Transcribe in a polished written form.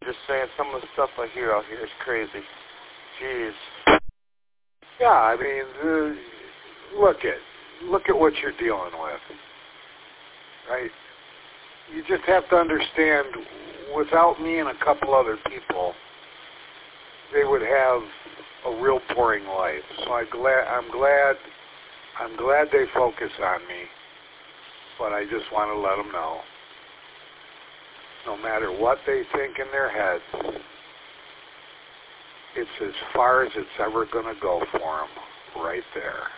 just saying some of the stuff I hear out here is crazy. Jeez. Yeah, I mean, look at what you're dealing with, right? You just have to understand, without me and a couple other people, they would have a real boring life. So I'm glad they focus on me, but I just want to let them know, no matter what they think in their heads, it's as far as it's ever going to go for them, right there.